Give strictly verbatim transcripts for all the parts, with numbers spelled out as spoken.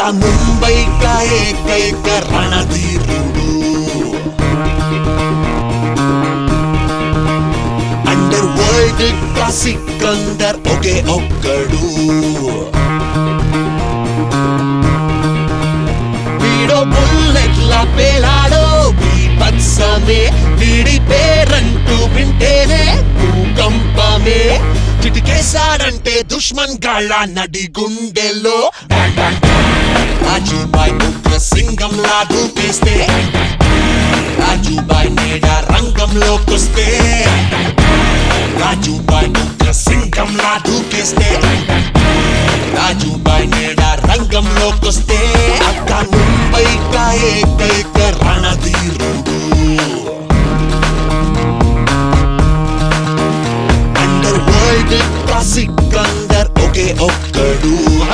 ముంబై కా ఏకైక రణధీరుడు under world కా సికందర్ ఒకే ఒక్కడు వీడో బుల్లెట్లా పేలాడో బీభత్సమే వీడి పేరంటూ వింటేనే భూకంపమే చిటికేశాడంటే దుష్మన్ గాళ్ళ నడి గుండెల్లో రాజుబాయ్ ఉగ్ర సింగంలా దూకేస్తే రాజుబాయ్ నేడ రంగంలోకొస్తే రాజుబాయ్ ఉగ్ర సింగంలా దూకేస్తే రాజుబాయ్ నేడ రంగంలోకొస్తే అక్క ముంబై కా ఏకైక రణధీరుడు అండర్ వరల్డ్ కా సికందర్ ఒకే ఒక్కడు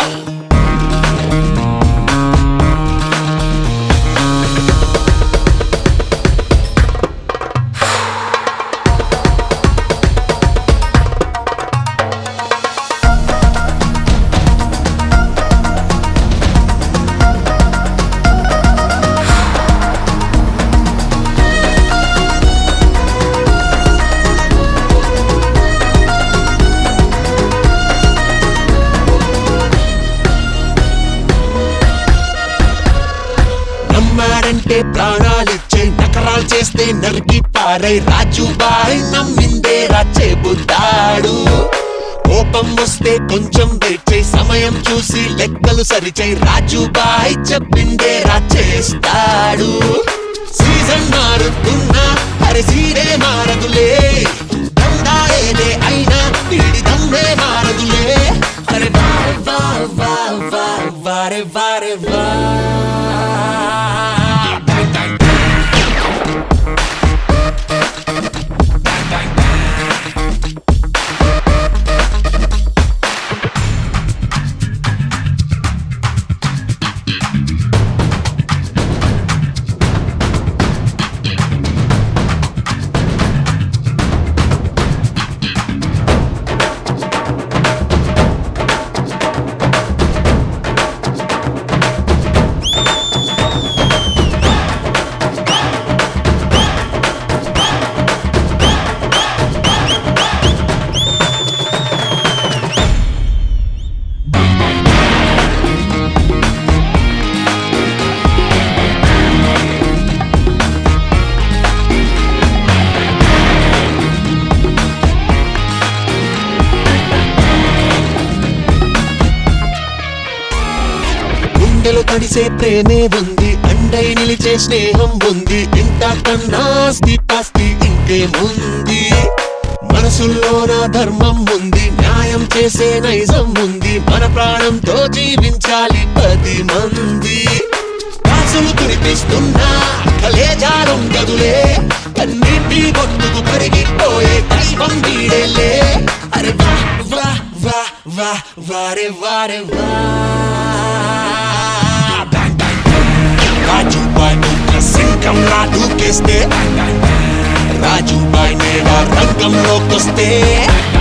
నమ్మాడంటే ప్రాణాలిచ్చే నకరాలు చేస్తే నరికి పారై రాజుబాయ్ నమ్మిందే చెబుతాడు కోపం వస్తే కొంచెం వెయిట్ చేయి సమయం చూసి లెక్కలు సరిచేయి రాజుబాయ్ చెప్పిందే చేస్తాడు సీజన్ మారుతున్నా అరే సీరే మారదులే దండా ఏదే అయినా వీడి దమ్మే మారదులే అరే వారే వా వా వా వారే వారే వా గుండెలు తడిసే ప్రేమే ఉంది అండై నిలిచే స్నేహం ఉంది ఇంత కన్నా పాస్తి ఇంకేముంది మనసుల్లోన ధర్మం ఉంది న్యాయం చేసే నైజం ఉంది మన ప్రాణంతో జీవించాలి పది మంది కాసులు కురిపిస్తున్నా కలేజాలం గదులే కన్నీటి బొట్టుకు కరిగిపోయే దైవం వీడేలే అరే వా వా వా వా వారే వారే వా రాజుబాయ్ ఉగ్ర సింగంలా దూకేస్తే రాజుబాయ్ నేడ రంగంలోకొస్తే